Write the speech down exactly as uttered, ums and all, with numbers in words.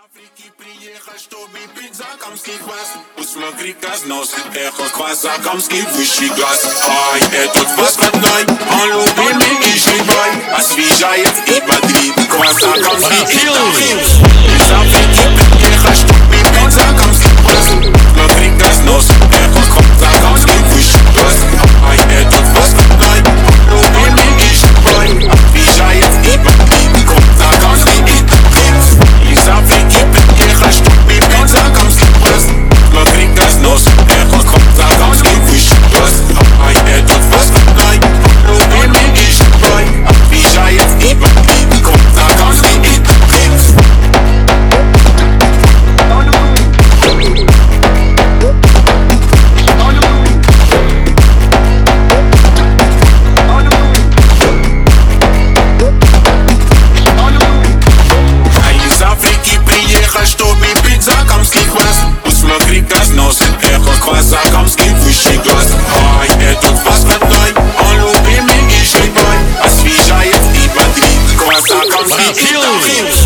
Африки приехал, чтобы пить закамский квас. Посмотри, как сносит эхо квас, закамский высший класс. Ай, этот квас родной, он любимый и живой, освежает и бодрит. Квас закамский и вкус. Из Африки приехал, чтобы пить закамский квас. Смотри, как сносит эхо квас, закамский высший класс. Ай, этот квас родной, он любимый и живой, освежает и бодрит. Квас закамский и вкус. Из Африки приехал, чтобы пить закамский квас. Смотри, как сносит эхо квас, закамский высший класс. Ай, этот квас родной, любимый и живой, освежает и бодрит. Квас закамский и вкус. Чтобы пить закамский квас. Посмотри, как сносит эхо квас, закамский высший класс. Ай, этот квас родной, он любимый и живой, освежает и бодрит. Квас закамский и вкус.